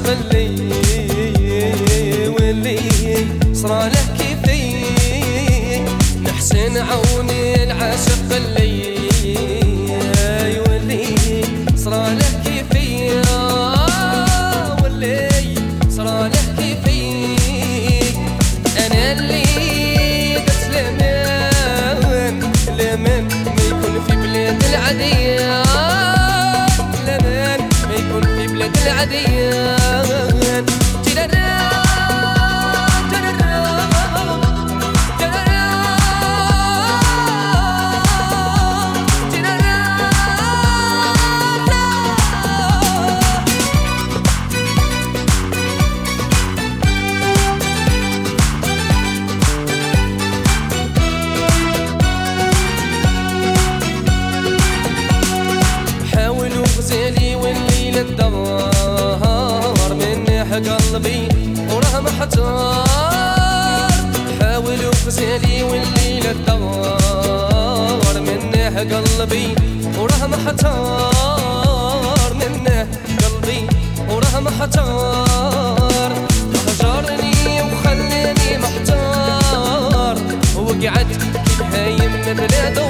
اللي واللي صرالك كيفي نحسن عوني العاشق اللي واللي صرالك كيفي واللي صرالك كيفي انا اللي درت لمن ما يكون في بلاد العادية لمن ما يكون في بلاد العادية غزالي والليلة الدار مني قلبي وراه محتار حاولوا غزالي والليلة الدار مني قلبي وراه محتار مني قلبي وراه محتار هجرني وخلاني محتار وقعد كي بهايم بلادو